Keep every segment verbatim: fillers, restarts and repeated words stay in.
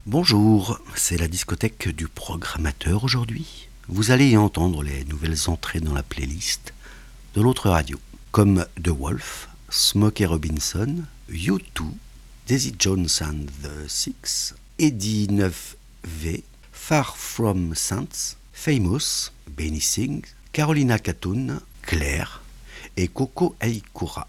Bonjour, c'est la discothèque du programmateur aujourd'hui. Vous allez y entendre les nouvelles entrées dans la playlist de l'autre radio, comme The Wolf, Smokey Robinson, U deux, Daisy Jones and the Six, Eddie neuf V, Far From Saints, Famous, Benny Singh, Carolina Catun, Claire et Coco Aikura.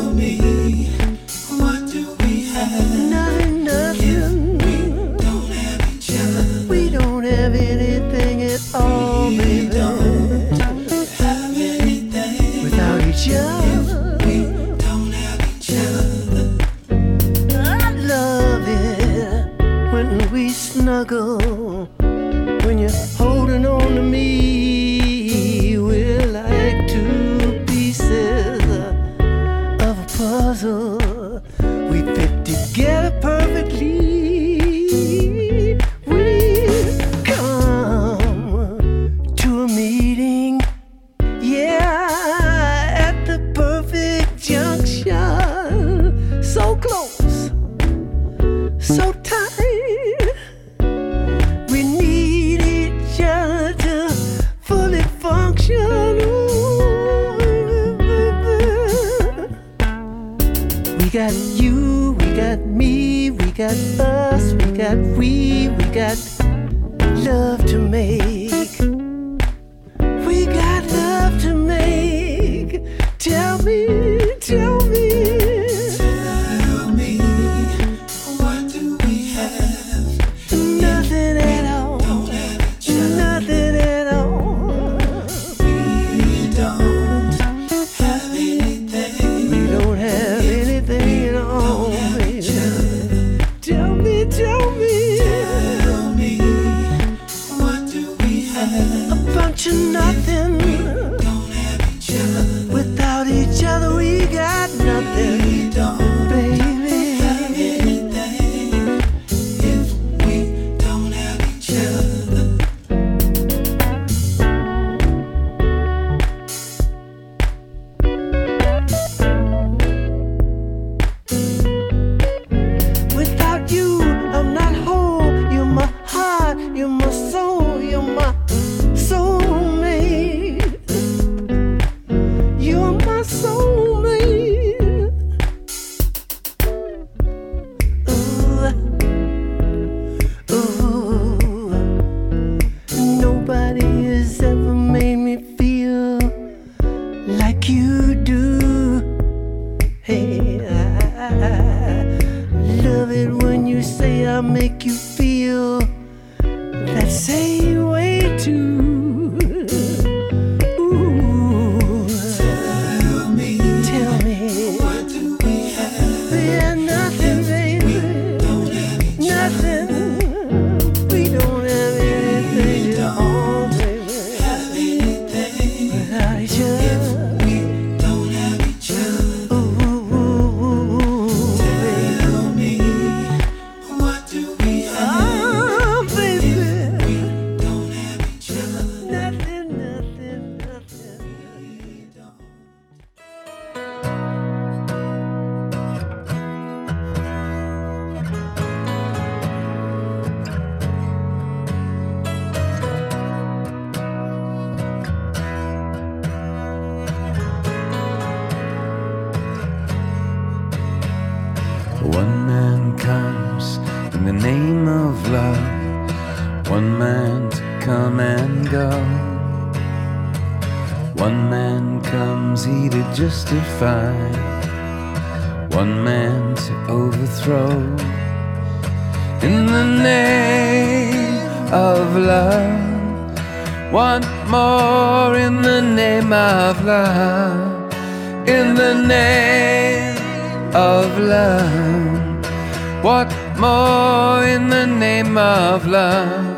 Nothing, nothing. If we don't have snuggle when you're holding on to me. We're like two pieces of a puzzle. We fit together perfectly. We come to a meeting, yeah, at the perfect junction. So close, so tight. We need each other to fully function. We got you, we got me, we got us, we got we, we got love to make. We got love to make. Tell me, tell me. Tell me, what do we have? Nothing at all. Don't have each other. Nothing at all. We don't have anything. We don't have anything at all. Tell me, tell me. Tell me, what do we have? A bunch of nothing. We don't have each other. Without each other, we got nothing. We don't, baby, have anything if we don't have each other. Without you, I'm not whole. You're my heart, you're my soul, you're my soulmate. You're my soulmate. Ooh, ooh. Nobody has ever made me feel like you do. Hey, I love it when you say I make you feel that same way too. Ooh, tell me, tell me, what do we have? Yeah, nothing, baby. We don't have each nothing. We don't have anything at all, baby. Have anything without each other. If we don't have each other. Ooh, ooh, ooh, ooh, tell me, what do we have? Oh, baby. If we don't have each other. Nothing, nothing, nothing. We don't. One man comes in the name of love, one man to come and go. One man comes he to justify, one man to overthrow. In the name of love, one more in the name of love. In the name of love, what more in the name of love?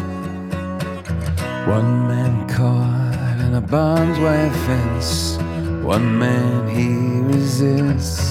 One man caught in a barbed wire fence, one man he resists.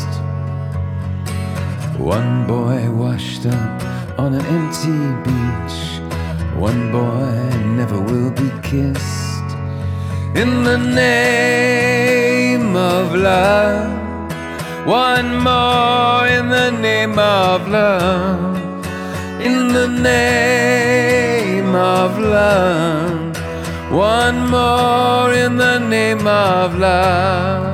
One boy washed up on an empty beach, one boy never will be kissed. In the name of love, one more in the name of love. In the name of love, one more in the name of love.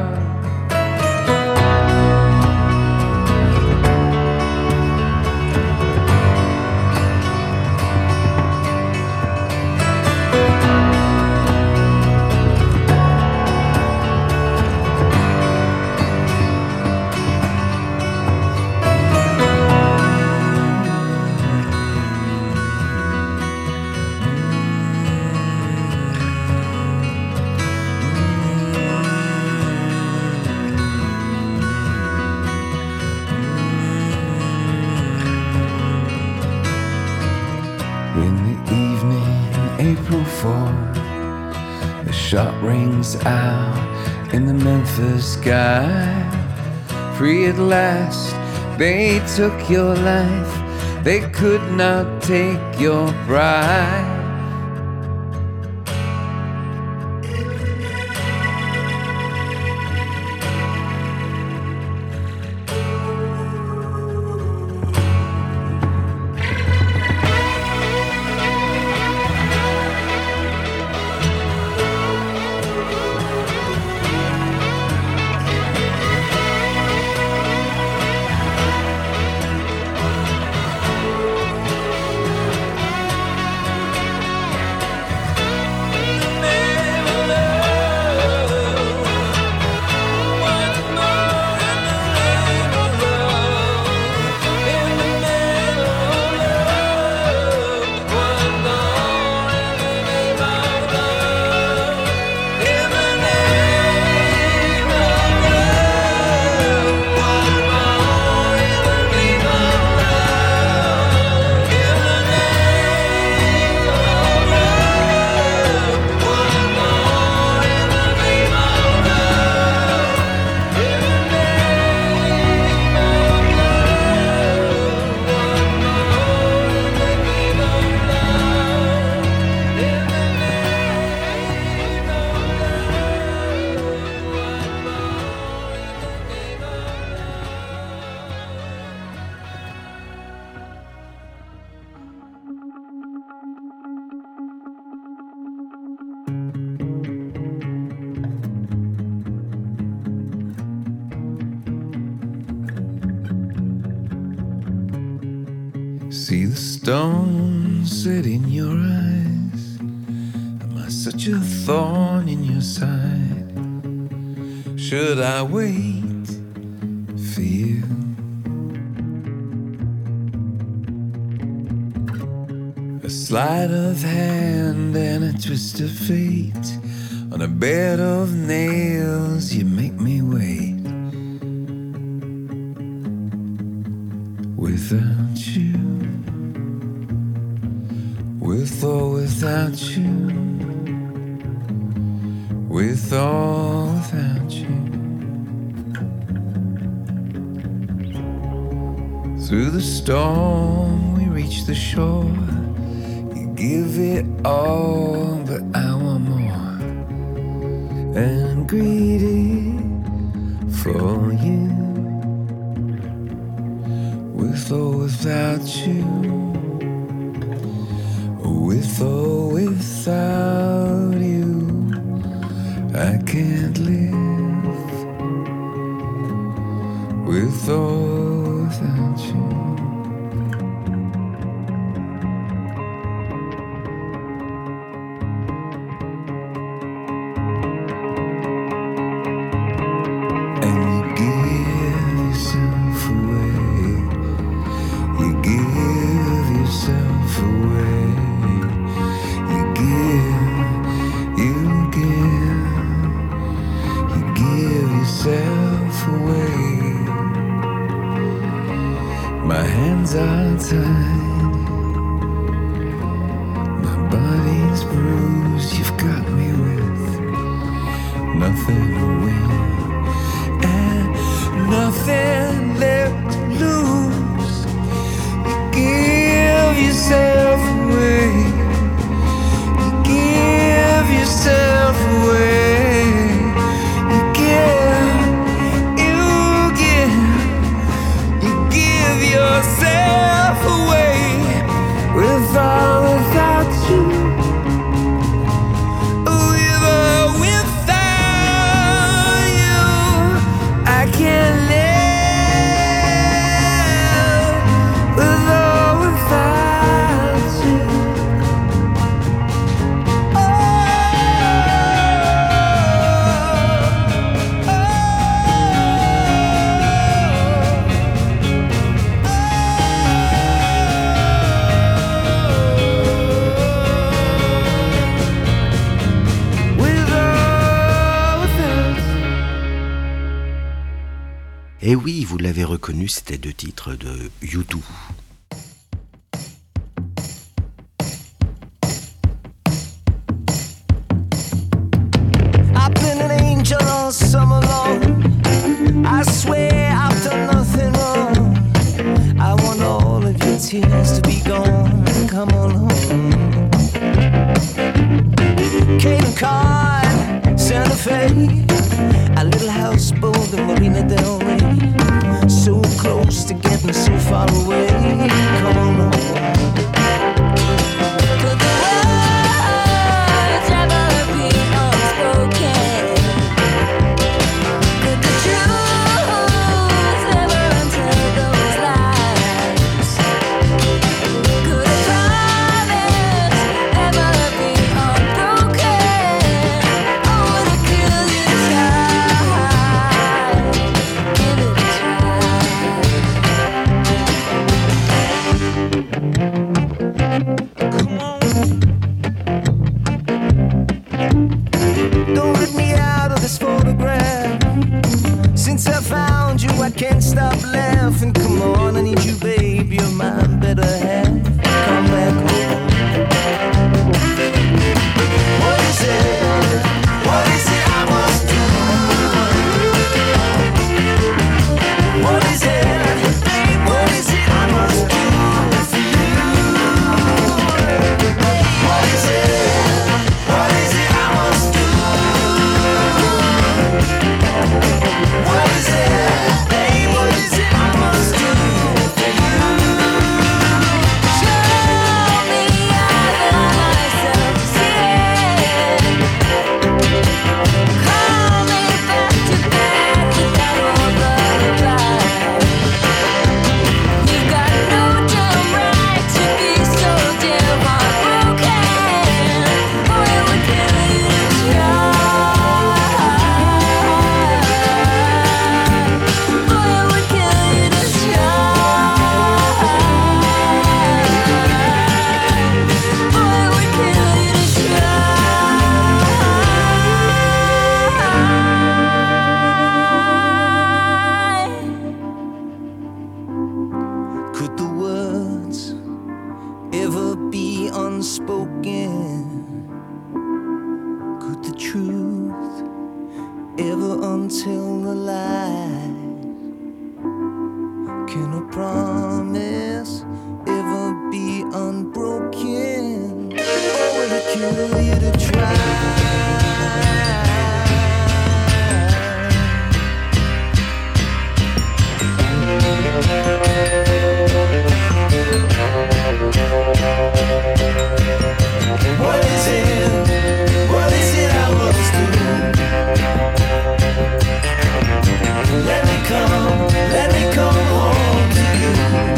before. The shot rings out in the Memphis sky. Free at last, they took your life. They could not take your pride. See the stone set in your eyes. Am I such a thorn in your side? Should I wait for you? A sleight of hand and a twist of fate. On a bed of nails you make me wait. Without you, with or without you, with or without you. Through the storm we reach the shore. You give it all, but I want more. And I'm greedy for you. With or without you, with or without you, I can't live. With or without you. My hands are tied, my body's bruised. You've got me with nothing to win and nothing left to lose. You give yourself away, you give yourself away. Yourself away with or without you, with or without you, I can't live with or without you. Et oui, vous l'avez reconnu, c'était deux titres de U deux. Marina Del Rey, so close to getting so far away. Come on home. Could the words ever be unspoken? Could the truth ever untell those lies? Could a promise ever be unbroken? Or would it kill you to try? Give it a Come on. Don't let me out of this photograph. Since I found you, I can't stop laughing. Come on, I need you, babe. You're my better half. Come back home. What is it? What is it I must do? What is it? What is it I must do for you? What is it? What is it I must do? What is it? Babe, what is it I must do for you? Show me I love myself to see it. Call me back to back without all the right. You've got no damn right to be so damn heartbroken. Or it would kill you to try. Or it would kill you to try. Or it would kill you to try. Could the words ever be unspoken? Could the truth ever until the lie? Can a promise ever be unbroken? Or would it kill you to try? What is it? What is it I must do? Let me come, let me come home to you.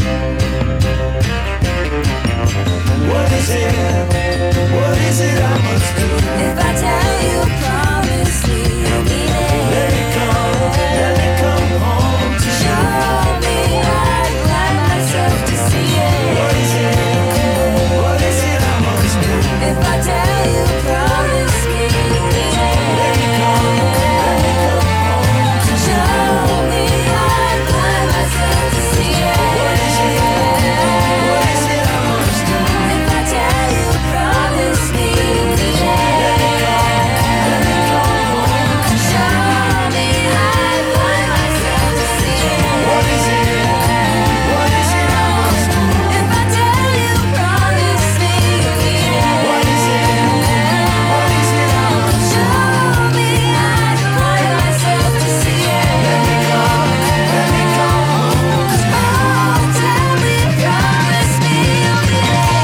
What is it? What is it I must do? If I tell you, promise me you'll be there. Let me come, let me come home to you. Show me I'd like myself to see it. What is it? What is it I must do? If I tell you, promise me you'll be there. Let me come, let me come home to you. Show me I'd like myself to see it. What is it? What is it I must do? If I tell you, promise me you'll be there. Let me come, let me come home to you. Show me I'd like myself to see it. What is it? What is it I must do? If I tell you, promise me you'll be there. What is it? What is it I must do? Show me I'd like myself to see it. Let me come, let me come home to you. Oh, tell me, promise me you'll be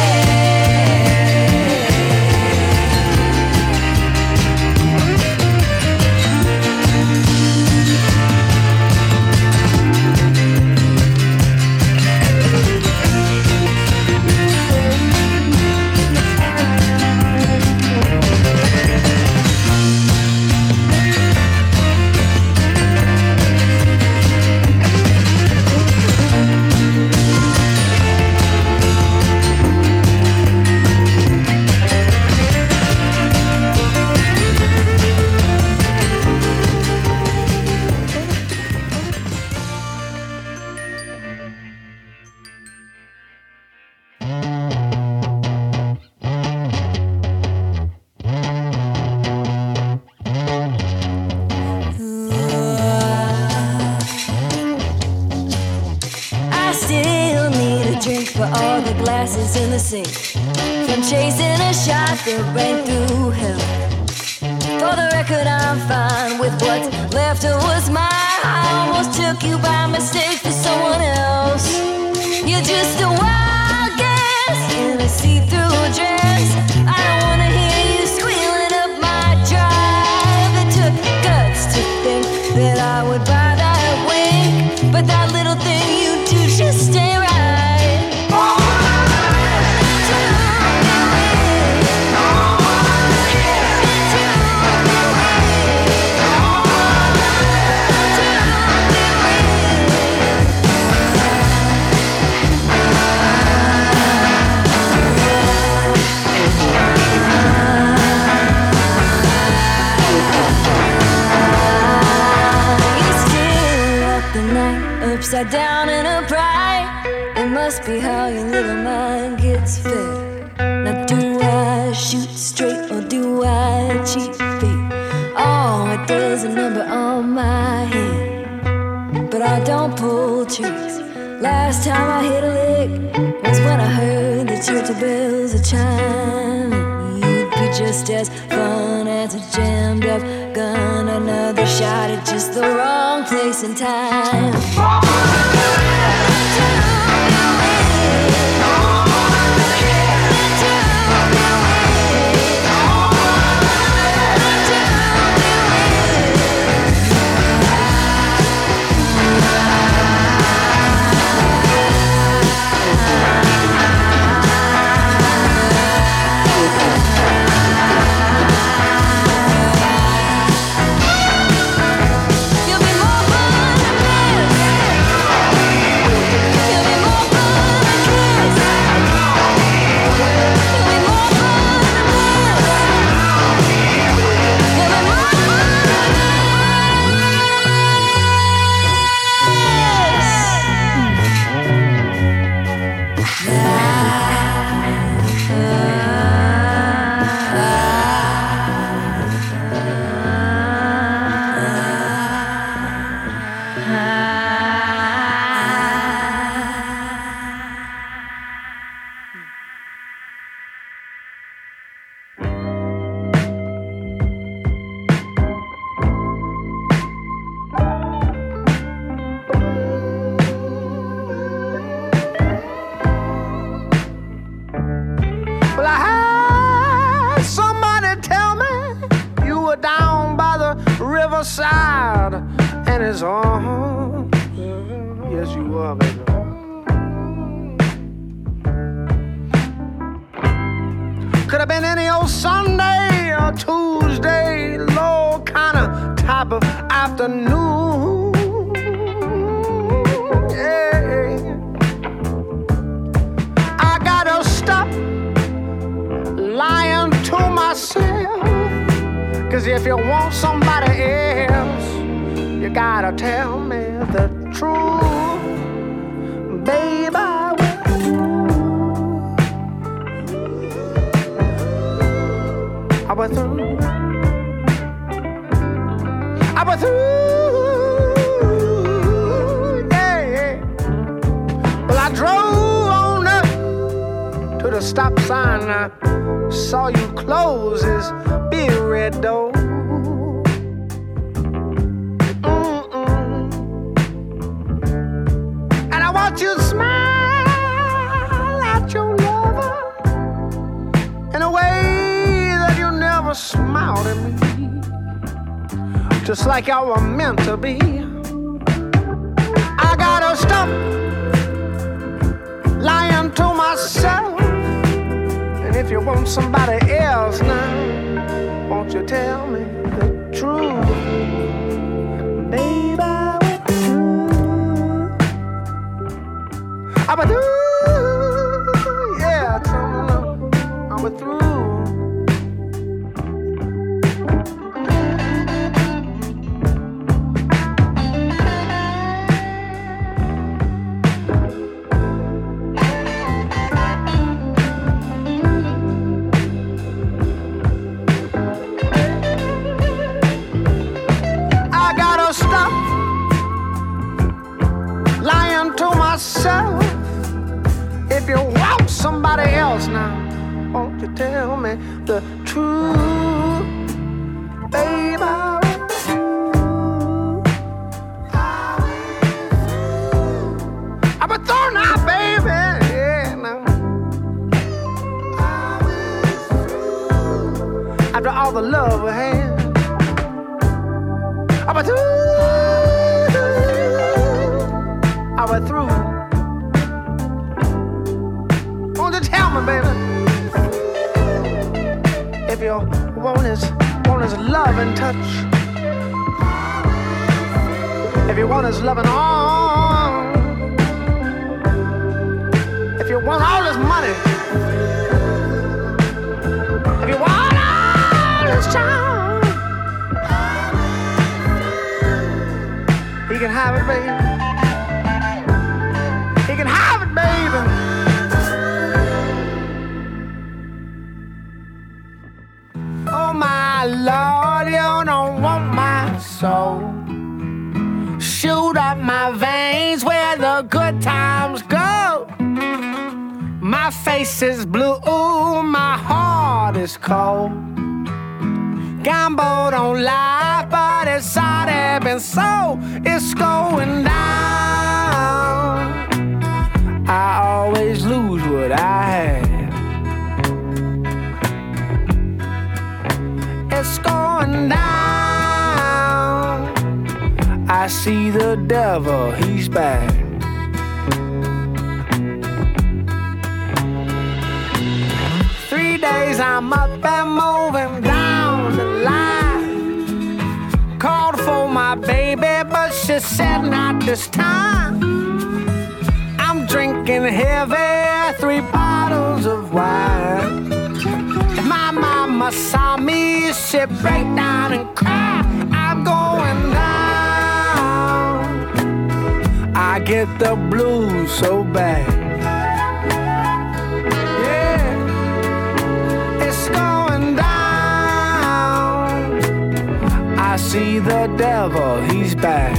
I still need a drink for all the glasses in the sink. From chasing a shot that rang through hell. For the record, I'm fine with what's left of what's mine. I almost took you by mistake for someone else. You're just a wild guess in a see-through dress. I don't wanna hear you squealing up my drive. It took guts to think that I would buy that wink, but that little thing you do just stay right. Upside down and upright. It must be how your little mind gets fed. Now do I shoot straight or do I cheat fate? Oh, it does a number on my head, but I don't pull tricks. Last time I hit a lick was when I heard the church bells a chime. You'd be just as fun as a jammed up gun. Another shot at just the wrong place and time. Side and his arms. Yes, you are, baby. Could have been any old Sunday or Tuesday, low kind of type of afternoon. Yeah. I gotta stop lying to myself. 'Cause if you want somebody else, you gotta tell me the truth, baby. I went through. I went through. I went through. Yeah. Well, I drove on up to the stop sign. I saw you close his big red door. Mm-mm. And I want you to smile at your lover in a way that you never smiled at me, just like y'all were meant to be. I gotta stop lying to myself. If you want somebody else now, won't you tell me the truth, baby? I went through. I went through. Yeah, tell me no. I went through. If you want somebody else now, won't you tell me the truth, baby. I've been thrown out, baby. Yeah, no. After all the love we had, I went through. I went through. Won't you tell me, baby, if you want his, want his love and touch, if you want his loving arm, if you want all his money, if you want all his charm, he can have it, baby. He can have it, baby. Oh my Lord, you don't want my soul. Shoot up my veins where the good times go. My face is blue, my heart is cold. Gamble don't lie, but it's already been sold. It's going down. I always lose what I have. It's going down. I see the devil, he's back. Three days I'm up and moving down the line. Called for my baby, but she said not this time. I'm drinking heavy, three bottles of wine. If my mama saw me, she'd break down and cry. I'm going down. I get the blues so bad. Yeah, it's going down. I see the devil, he's back.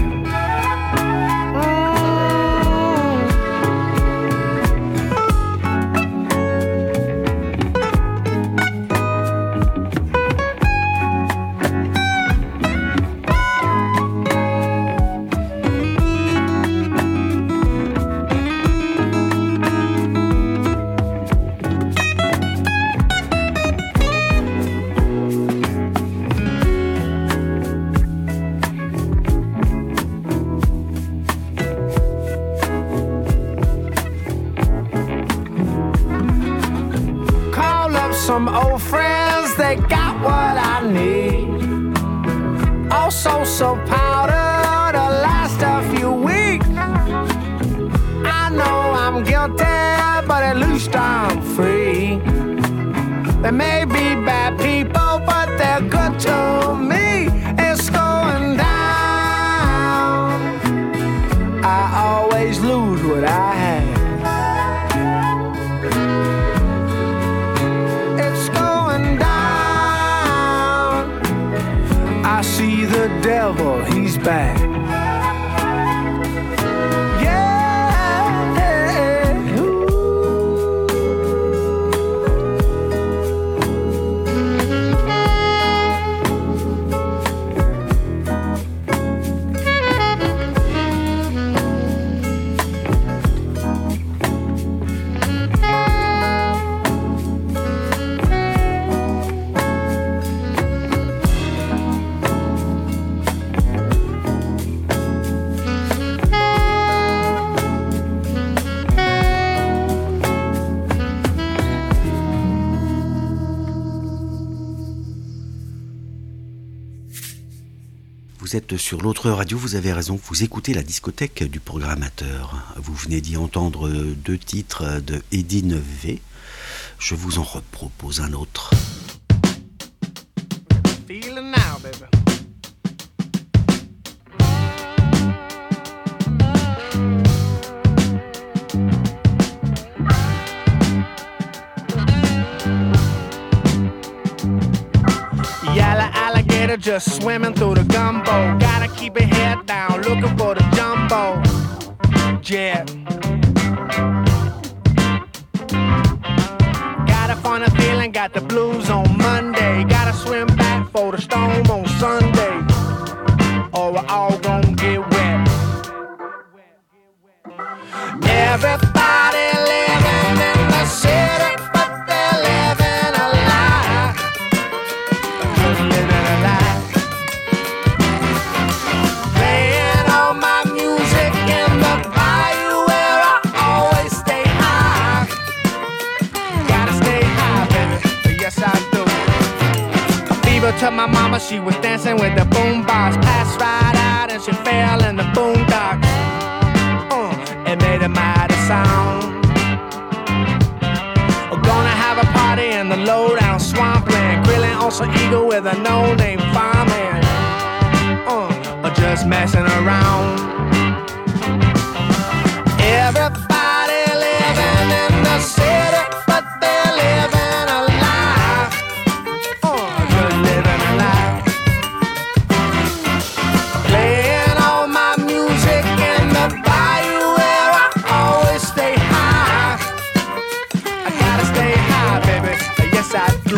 Some old friends, they got what I need. Also some powder to last a few weeks. I know I'm guilty, but at least I'm free. They may be bad people, but they're good to me. It's going down. I always lose what I have. I see the devil, he's back. Yeah, ooh. Vous êtes sur l'autre radio, vous avez raison, vous écoutez la discothèque du programmateur. Vous venez d'y entendre deux titres de Edine V. Je vous en repropose un autre. Feeling now, baby. Just swimming through the gumbo. Gotta keep your head down, looking for the jumbo jet. Got a funny feeling, got the blues on Monday. Gotta swim back for the storm on to my mama, she was dancing with the boombox. Passed right out and she fell in the boondocks. Uh, it made a mighty sound. We're gonna have a party in the low-down swampland, grilling on some eagle with a no-name fireman. Uh, or just messing around. Everybody living in the city, but they're living a life. Uh, just living a life. Playing all my music in the bayou where I always stay high. I gotta stay high, baby. Yes, I do.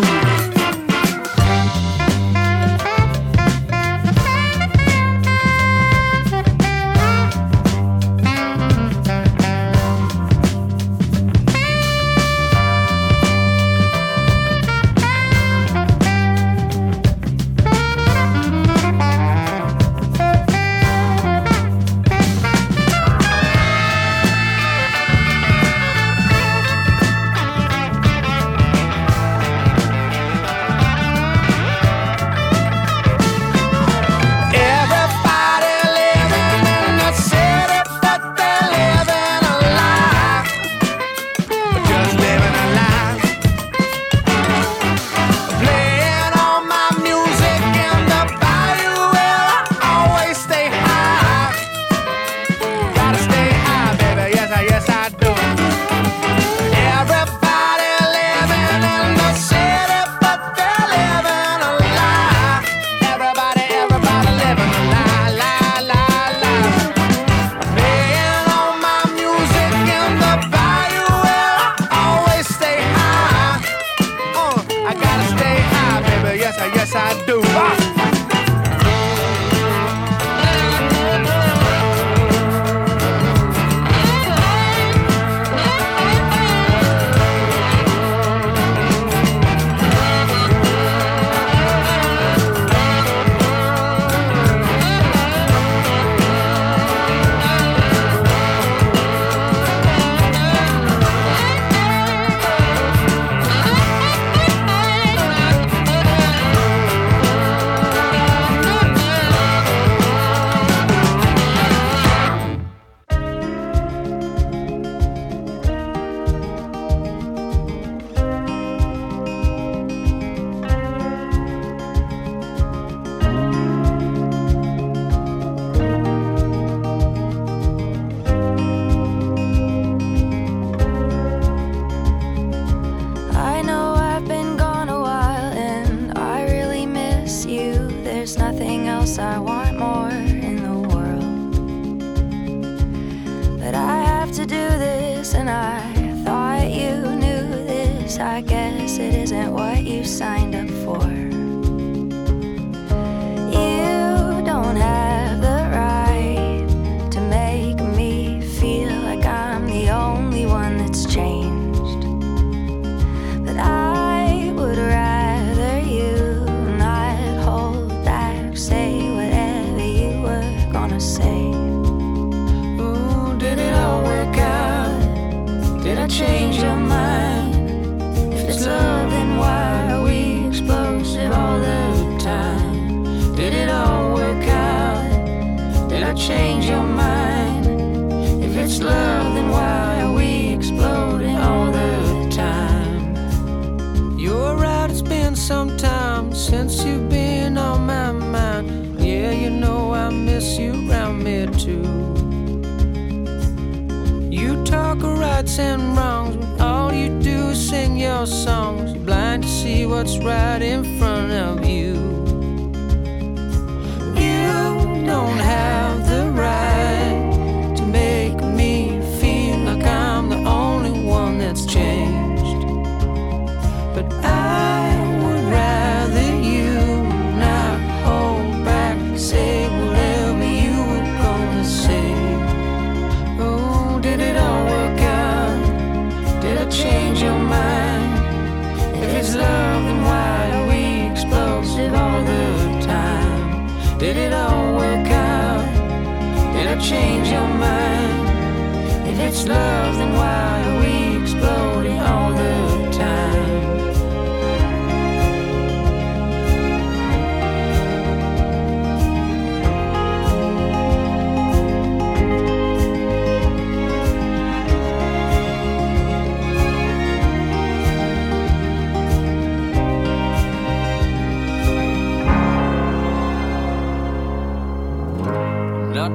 Change your mind. If it's love, then why are we exploding all the time?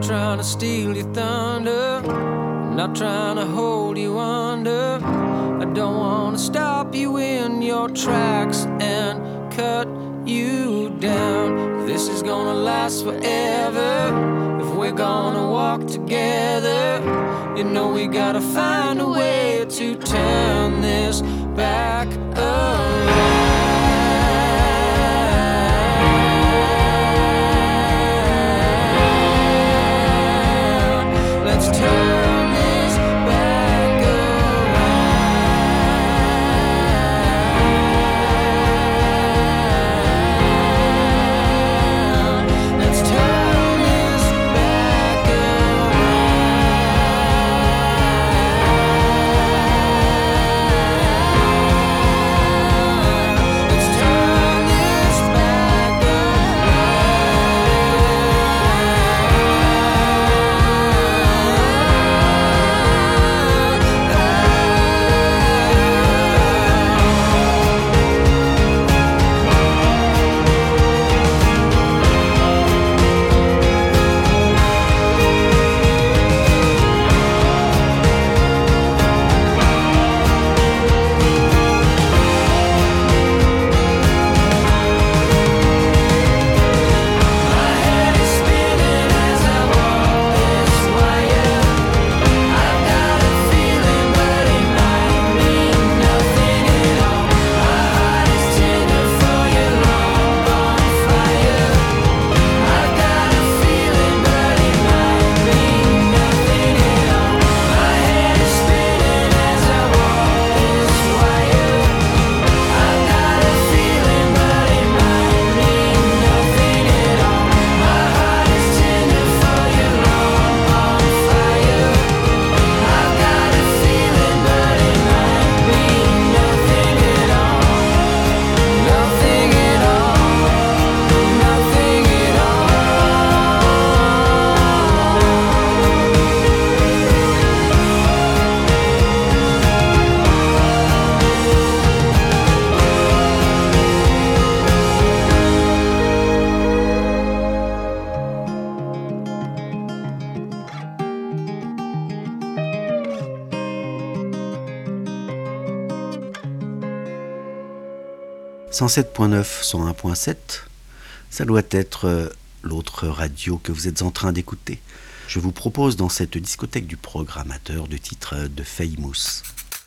trying to steal your thunder, I'm not trying to hold you under. I don't want to stop you in your tracks and cut you down. If this is gonna last forever, if we're gonna walk together, you know we gotta find a way to turn this back around. Let's turn this back around. Let's turn this back around. Let's turn this back cent sept point neuf, cent un point sept, ça doit être euh, l'autre radio que vous êtes en train d'écouter. Je vous propose dans cette discothèque du programmateur de titres de Famous.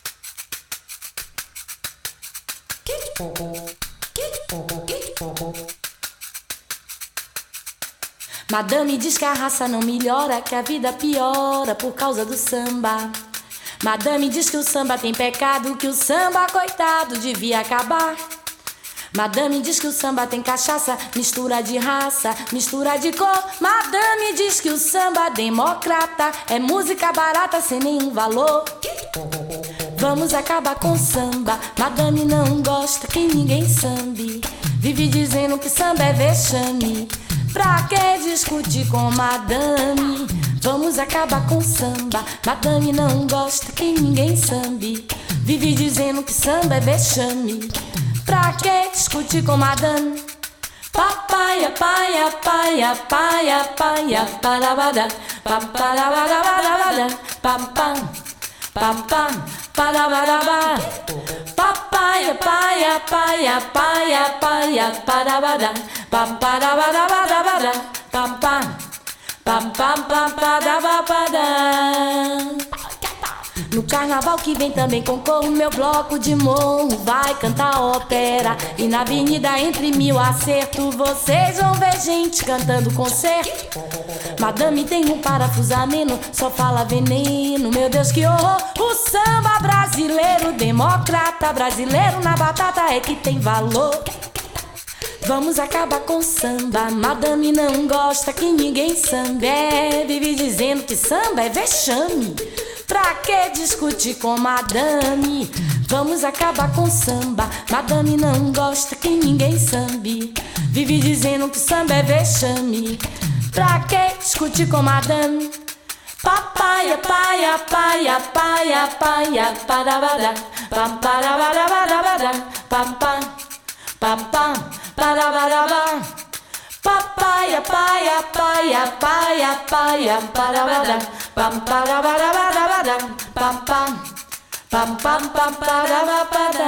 Madame diz que a raça não melhora, que a vida piora por causa do samba. Madame diz que o samba tem pecado, que o samba, coitado, devia acabar. Madame diz que o samba tem cachaça, mistura de raça, mistura de cor. Madame diz que o samba democrata é música barata sem nenhum valor. Vamos acabar com o samba, Madame não gosta que ninguém sambe. Vive dizendo que samba é vexame, pra que discutir com Madame? Vamos acabar com o samba, Madame não gosta que ninguém sambe. Vive dizendo que samba é vexame, pra que discutir com Madame? Papaya, paia, paia, paia, paia, parabada, paparabada, papam, papam, parabada. Papaya, paia, paia, paia, paia, parabada, paparabada, papam, papam, paparabada. No carnaval que vem também concorro, meu bloco de morro vai cantar ópera. E na avenida entre mil acertos vocês vão ver gente cantando concerto. Madame tem um parafusamento, só fala veneno, meu Deus que horror. O samba brasileiro, democrata brasileiro na batata é que tem valor. Vamos acabar com o samba, Madame não gosta que ninguém samba. É, vive dizendo que samba é vexame, pra que discutir com Madame? Vamos acabar com o samba, Madame não gosta que ninguém sambe. Vive dizendo que samba é vexame, pra que discutir com Madame? Papaya, paia, paia, paia, paia, parabada, pam, parabada, pam, pam, pam, pam, parabada, Papaya, paya, paya, paya, paya, padabada, pam, padabada, pam, pam, pam, pam, pam, padabada.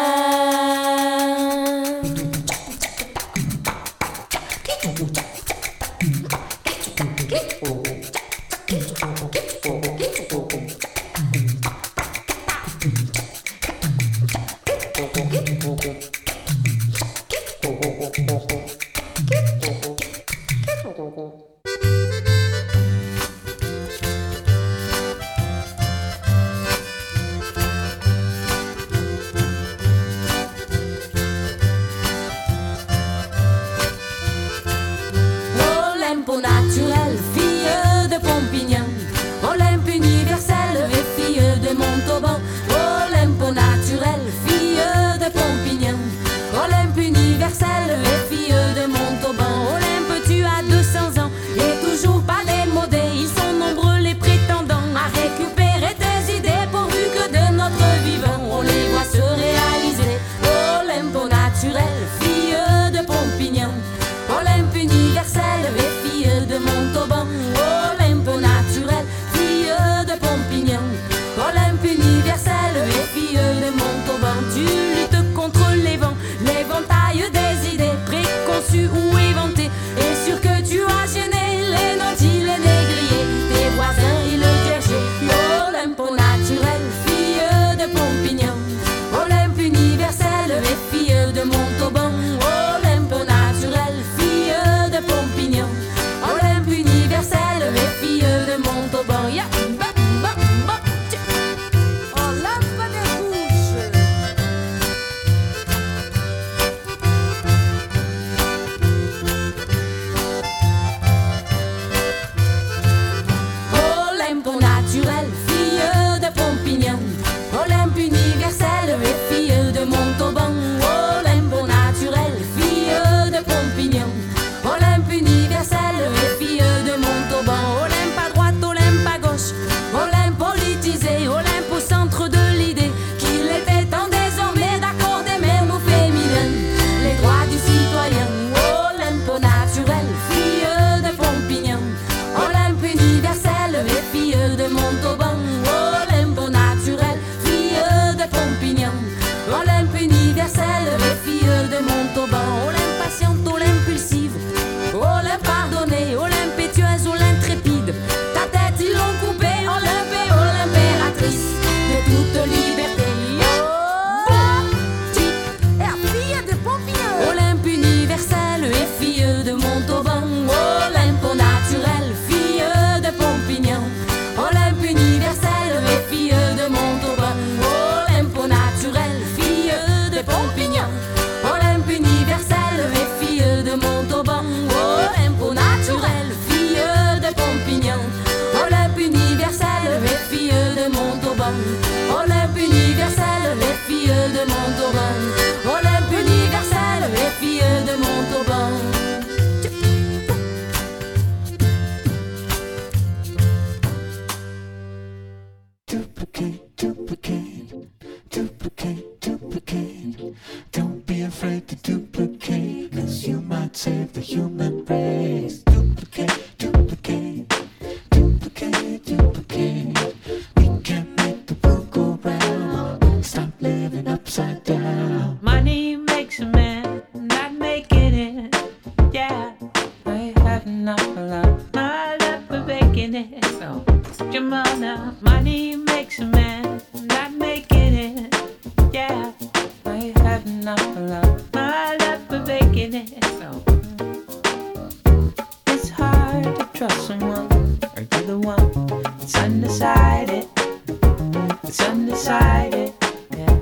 Olympe naturel, fille de Pompignan. Olympe universelle et fille de Montauban. Olympe naturel, fille de Pompignan. Olympe universelle et fille de Montauban. Olympe, tu as deux cents ans et toujours pas démodé. Ils sont nombreux les prétendants à récupérer tes idées pourvu que de notre vivant on les voit se réaliser. Olympe naturel, fille de Pompignan. Olympe universelle et fille de Montauban. Olympe naturel, fille de Pompignan. Olympe universelle et fille de Montauban. Tu luttes contre les vents, l'éventail des idées préconçues ou éventées. Et sûr que tu as gêné les nantis, les négriers, tes voisins et le clergé. Olympe naturel, fille de Pompignan. Olympe universelle et fille de Montauban. Olympe naturel, fille de Pompignan. Olympe universelle et fille de Montauban. Yeah. Ba, ba, ba, tch. Olympe des bouches. Olympe naturel, fille de Pompignan. Olympe universelle et fille de Montauban. Olympe naturel, fille de Pompignan. Olympe universelle et fille de Montauban. Olympe à droite, Olympe à gauche. Olympe politisé, Olympe au centre de l'idée qu'il était temps désormais d'accorder même aux féminins les droits du citoyen. Olympe naturel, fille de Pompignan. Olympe universelle et fille de Montauban. Olympe naturel, fille de Pompignan. Olympe universelle et fille de Montauban. Olympe patiente, Olympe impulsive. Olympe pardonnée, Olympe pétueuse, Olympe intrépide. Ta tête ils l'ont coupée, Olympe et Olympe impératrice de toute liberté. Oh, et fille de Pompignan. Olympe universelle et fille de Montauban. Olympe naturel, fille de Pompignan. Olympe universelle et fille de Montauban. Olympe naturel, fille de Pompignan. Olympe universelle et fille de Montauban. Olympe naturel, fille de Pompignan. Olympe universelle et fille de Montauban. Olympe universelle et fille de Montauban. Olympe universelle et fille de Montauban. Duplicate, duplicate, duplicate, duplicate. Don't be afraid to duplicate, cause you might save the human race. Duplicate, duplicate, duplicate, duplicate. We can make the world go round. Stop living upside down. Money makes a man not making it. Yeah, I have enough love. My love for making it. So, come on now. Money makes a man not making it. Yeah, I have enough love. My love for making it. So, it's hard to trust someone, or you're the one that's undecided. It's undecided. Yeah.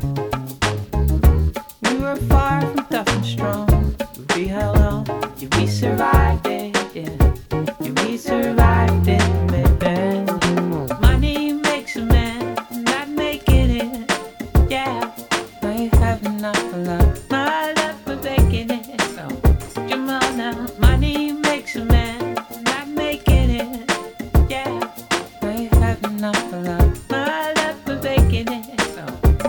We were far from tough and strong. We held on, yeah, we survived it. Yeah, yeah, we survived it, baby. Money makes a man not making it. Yeah, I have enough love. My love for making it. So, come on now. Money makes a man not making it. Yeah, I have enough love. My love for making it. So,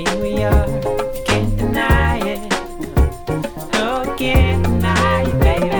who we are. You can't deny it. Oh, can't deny it, baby.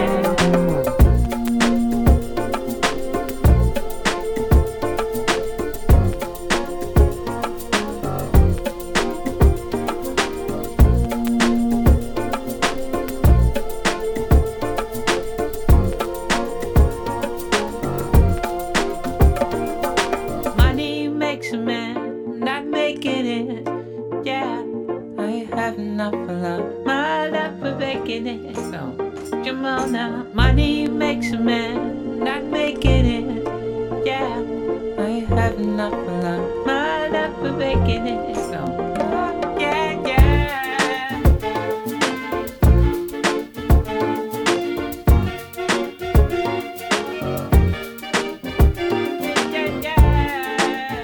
Money makes a man not making it. Yeah, I have enough of love. My love for making it. So, yeah, yeah. Yeah, yeah.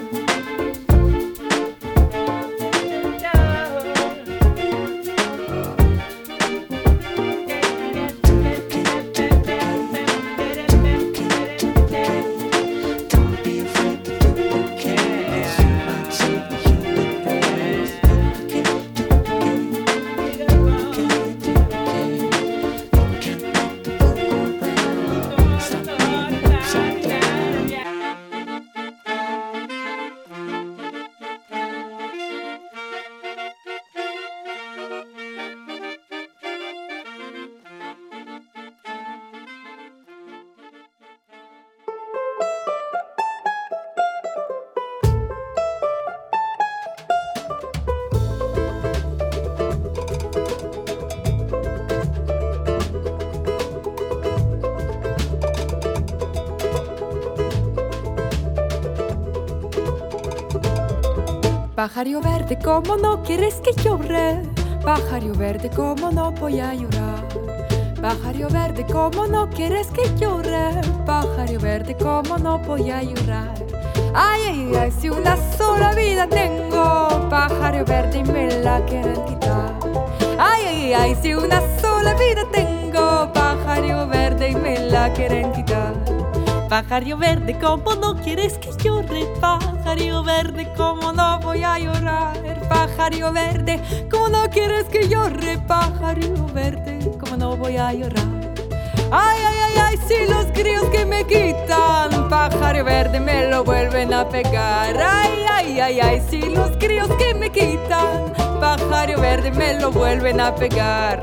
Pajarillo verde, ¿cómo no quieres que llore? Pajarillo verde, ¿cómo no voy a llorar? Pajarillo verde, ¿cómo no quieres que llore? Pajarillo verde, ¿cómo no voy a llorar? Ay, ay, ay, si una sola vida tengo, pajarillo verde y me la quieren quitar. Ay, ay, ay, si una sola vida tengo, pajarillo verde y me la quieren quitar. Pajarillo verde, ¿cómo no quieres que llore? Pajarillo verde, ¿cómo no voy a llorar? Pajarillo verde, ¿cómo no quieres que llore? Pajarillo verde, ¿cómo no voy a llorar? Ay, ay, ay, ay, si los grillos que me quitan, pajarillo verde me lo vuelven a pegar. Ay, ay, ay, ay, si los grillos que me quitan, pajarillo verde me lo vuelven a pegar.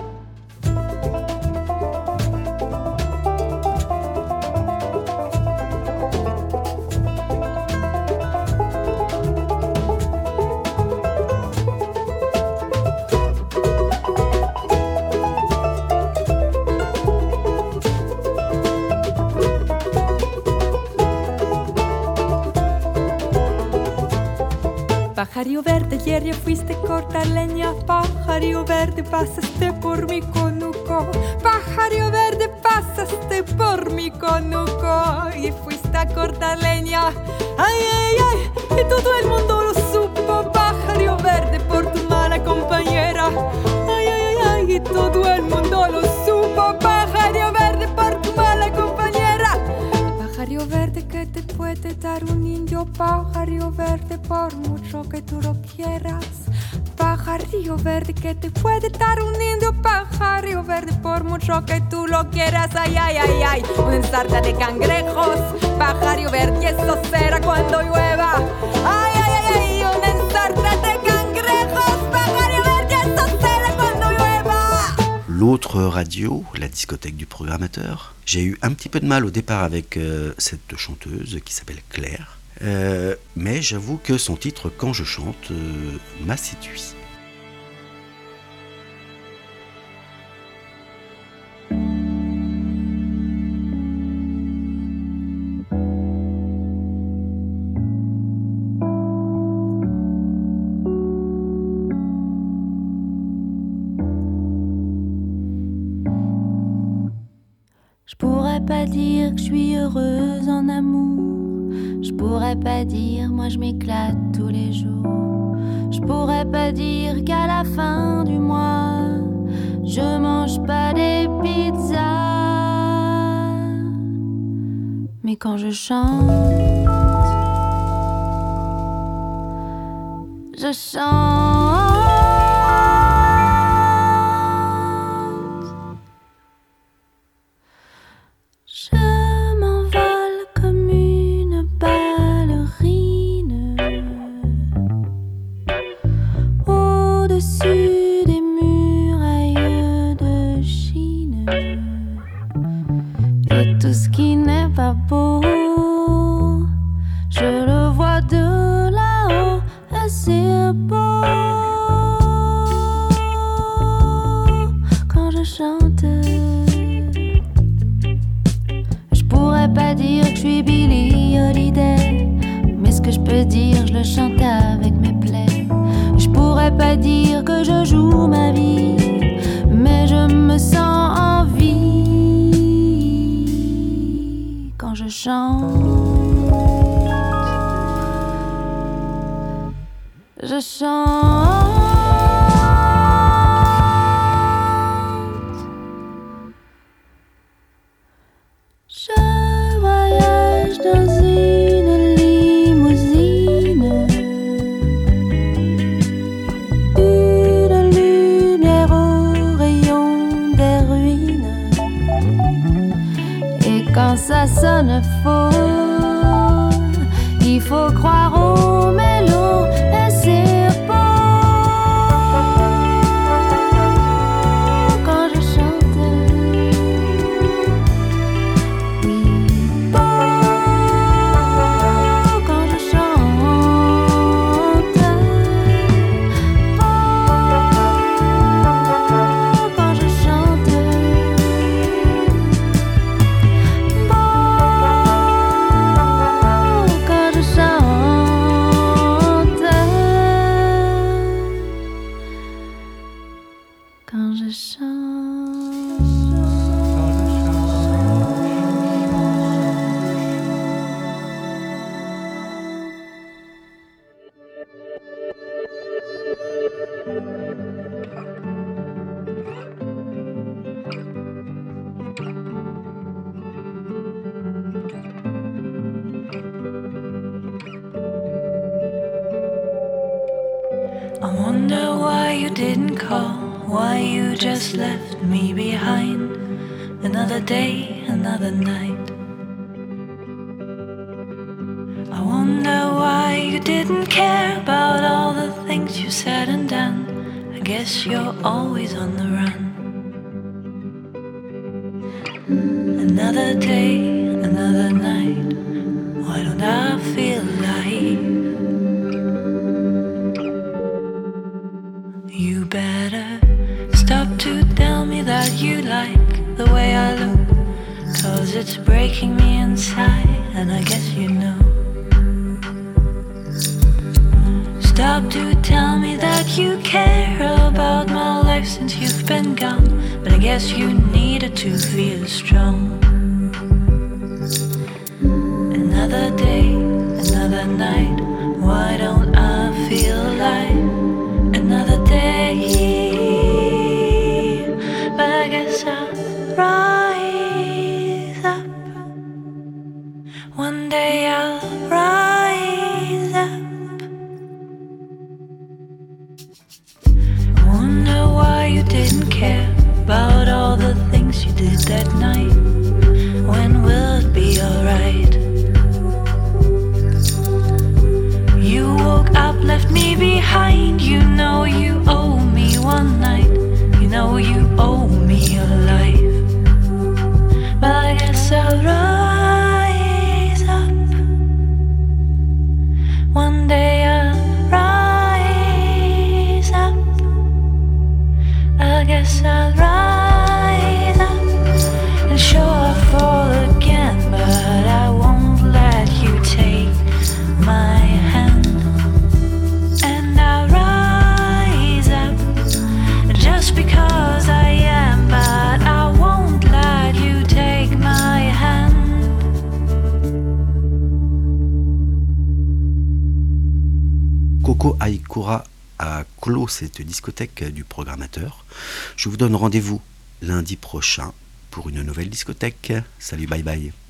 Pajarillo verde, ayer ya fuiste cortar leña. Pajarillo verde, pasaste por mi conuco. Pajarillo verde, pasaste por mi conuco y fuiste a cortar leña. Ay, ay, ay, y todo el mundo lo supo. Pajarillo verde, por tu mala compañera. Ay, ay, ay, y todo el mundo lo supo. Pajarillo verde, por tu mala compañera. Pajarillo verde, que te puede dar un indio. Pajarillo verde, por mucho que tú lo quieras. Pajarillo verde, que te puede dar un indio. Pajarillo verde, por mucho que tú lo quieras. Ay, ay, ay, ay, una ensarta de cangrejos. Pajarillo verde, y eso será cuando llueva. Ay, ay, ay, ay, una ensarta de cangrejos. Pajarillo verde, y eso será cuando llueva. L'autre radio, la discothèque du programmateur. J'ai eu un petit peu de mal au départ avec euh, cette chanteuse qui s'appelle Claire. Euh, mais j'avoue que son titre Quand je chante euh, m'a séduit. Je pourrais pas dire que je suis heureuse en amour. Je pourrais pas dire, moi je m'éclate tous les jours. Je pourrais pas dire qu'à la fin du mois, je mange pas des pizzas. Mais quand je chante, je chante. Je m'envole comme une ballerine au-dessus des murailles de Chine. Et tout ce qui n'est pas beau, je le vois de là-haut, et c'est beau quand je chante. Je pourrais pas dire que je suis Billie Holiday, mais ce que je peux dire, je le chante avec mes plaies. Je pourrais pas dire que je joue ma vie, mais je me sens en vie quand je chante. Je chante. Je voyage dans une limousine, une lumière au rayon des ruines. Et quand ça sonne faux, il faut croire au mélo, et c'est beau quand je chante. Oui, beau quand je chante. Beau quand je chante. Beau quand je chante. Quand je chante. I wonder why you didn't call, why you just left me behind. Another day, another night. I wonder why you didn't care about all the things you said and done. I guess you're always on the run. Another day, another night. Why don't I feel alive? You better stop to tell me that you like the way I look, 'cause it's breaking me inside, and I guess you know. Stop to tell me that you care about my life since you've been gone, but I guess you needed to feel strong. Another day, another night. Why don't I feel alive? Another day, but I guess I'll rise up. One day I'll rise up. I wonder why you didn't care about all the things you did that night. When will it be alright? You woke up, left me behind. You know you owe me one night. You know you owe me your life. But I guess I'll rise up. One day I'll rise up. I guess I'll rise up. And sure I'll fall again, but I won't let you take my hand. And I'll rise up just because I am, but I won't let you take my hand. Coco Aikura a clos cette discothèque du programmateur. Je vous donne rendez-vous lundi prochain pour une nouvelle discothèque. Salut, bye bye.